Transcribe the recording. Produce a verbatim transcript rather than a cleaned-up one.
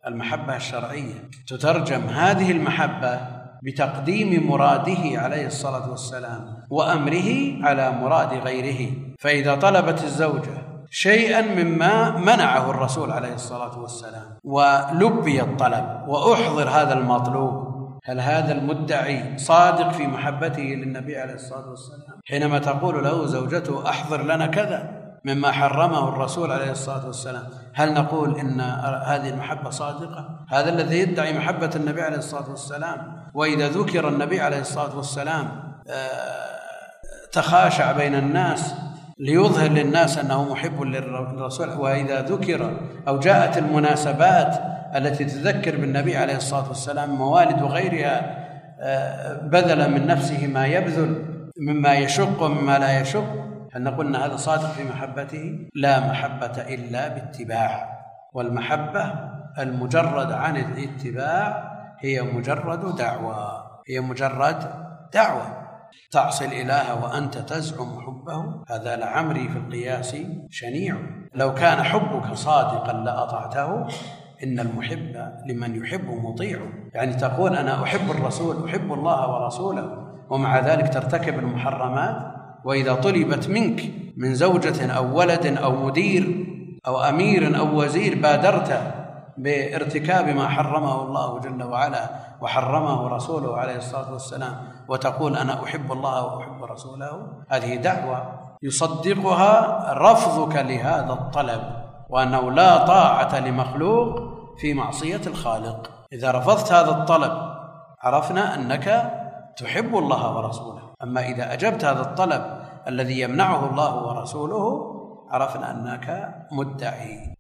المحبة الشرعية تترجم هذه المحبة بتقديم مراده عليه الصلاة والسلام وأمره على مراد غيره. فإذا طلبت الزوجة شيئا مما منعه الرسول عليه الصلاة والسلام ولبي الطلب وأحضر هذا المطلوب، هل هذا المدعي صادق في محبته للنبي عليه الصلاة والسلام حينما تقول له زوجته أحضر لنا كذا مما حرمه الرسول عليه الصلاة والسلام؟ هل نقول إن هذه المحبة صادقة؟ هذا الذي يدعي محبة النبي عليه الصلاة والسلام وإذا ذكر النبي عليه الصلاة والسلام تخاشع بين الناس ليظهر للناس أنه محب للرسول، وإذا ذكر أو جاءت المناسبات التي تذكر بالنبي عليه الصلاة والسلام موالد وغيرها بذل من نفسه ما يبذل مما يشق ومما لا يشق، هل نقول أن هذا صادق في محبته؟ لا محبة إلا باتباع، والمحبة المجرد عن الاتباع هي مجرد دعوة، هي مجرد دعوة. تعصي الإله وأنت تزعم حبه، هذا لعمري في القياس شنيع. لو كان حبك صادقا لأطعته، إن المحب لمن يحب مطيع. يعني تقول أنا أحب الرسول، أحب الله ورسوله، ومع ذلك ترتكب المحرمات. وإذا طلبت منك من زوجة أو ولد أو مدير أو أمير أو وزير بادرت بارتكاب ما حرمه الله جل وعلا وحرمه رسوله عليه الصلاة والسلام وتقول أنا أحب الله وأحب رسوله، هذه دعوة يصدقها رفضك لهذا الطلب، وأنه لا طاعة لمخلوق في معصية الخالق. إذا رفضت هذا الطلب عرفنا أنك تحب الله ورسوله. أما إذا أجبت هذا الطلب الذي يمنعه الله ورسوله عرفنا أنك مدعي.